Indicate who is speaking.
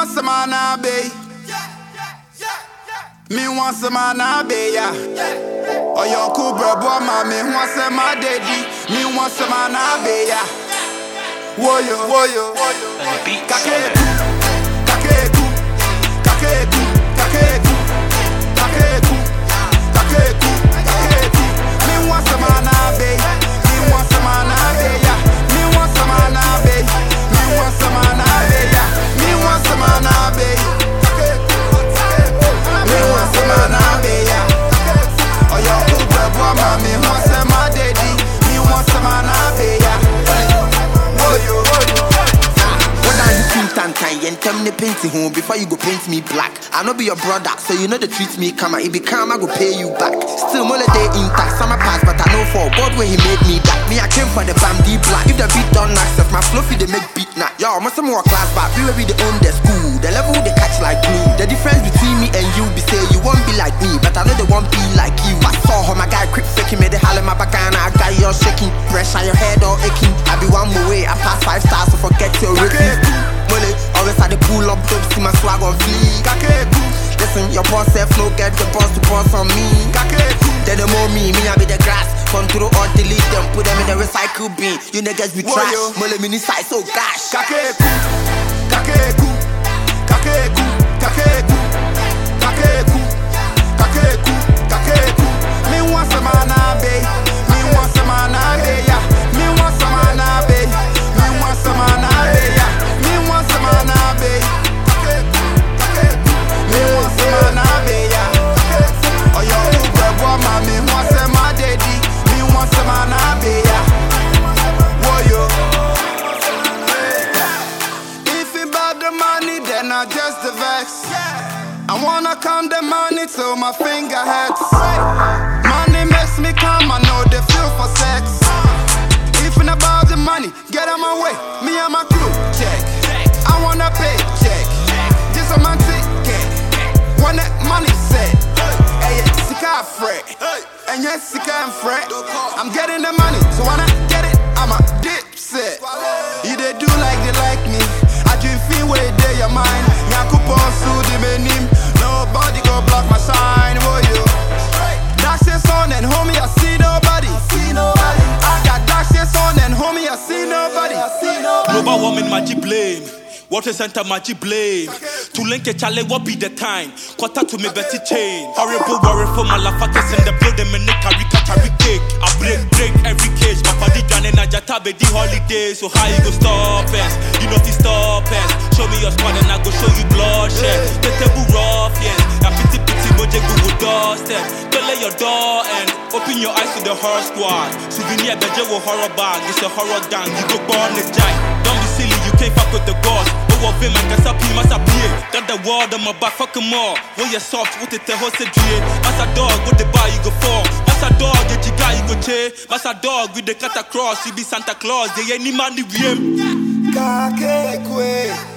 Speaker 1: want some anabe. Me want some anabe, yeah. Oh, your cool bro, me want some daddy. Me want some anabe, yeah. Woyo, woyo, kakeku, kakeku, kakeku, kakeku, kakeku, kakeku, kakeku. Me want some anabe. Me want some anabe, yeah. Me want some anabe. Me want some anabe, yeah. Me want some anabe. Me want some anabe, yeah. Oh, your cool bro, me want some daddy. Me want some anabe, yeah.
Speaker 2: And tell me paint home before you go paint me black. I know be your brother, so you know they treat me come. If it come, I go pay you back. Still more day intact, summer pass, but I know for God where he made me that. Me, I came for the bam deep black. If the beat don't access my fluffy, they make beat now. Yo, must some more class back. We will be the own the school. The level they catch like glue. The difference between me and you be say you won't be like me, but I know they won't be like you. I saw how my guy quick faking made the hell in my back and I got you shaking. Pressure your head all aching. I be one more way. I pass 5 stars, so forget your rating. Always had to pull up dope, see my swag on fleek. Listen, your boss self no get the boss to boss on me. Then they mow me I be the grass. Control or delete them, put them in the recycle bin. You niggas be trash, mole mini size so gosh.
Speaker 1: Kakeku, kakeku, kakeku, kakeku, kakeku, kakeku, kakeku. Me want some anabe, me want some anabe, yeah. Me want some anabe, me want some anabe, yeah. Me want some anabe, kakeku, kakeku. Me want some anabe, yeah. Oh, your Uber me want some daddy. Me want some anabe, yeah. Woyo. If it about the money, then I just the vex. I wanna count the money till my finger hurts. Money makes me calm, I know the feel for sex. If it about the money, get out my way. Me and my crew, check. I wanna pay, check. Just a man ticket. When that money set. Hey, sika fret. And yes, sika and fret. I'm getting the money, so when I get it, I'm a dipset. You they do like they like me. I dream feel where they your mind. Nyakupo su di menim. Nobody go block my shine, oh you. Dashes on and homie, I see nobody. I got dashes on and homie, I see nobody.
Speaker 3: Global warming, magic blame. Water center, magic blame. To link a challenge, what be the time? Quarter to me, Betty chain. Horrible worry for my lafakas in the building, and they carry cake. I break every cage. My body done in a jatabe the holiday. So how you go stop us? You know if you stop us. Show me your squad and I go show you bloodshed. The table rough, yes. I pity moje go doorstep. Play your door and open your eyes to the horror squad. Souvenir beje wo horror bag. It's a horror gang. You go born this giant. Don't be silly, you can't fuck with the gods. Of him and Kasapi must appear. Got the word on my back, fuck him all. When you're soft, what it tells you? As a dog, with the bar, you go fall. As a dog, get you guy, you go chair. As a dog, with the cut across, you be Santa Claus. They ain't any money with him.
Speaker 1: Kakekwe.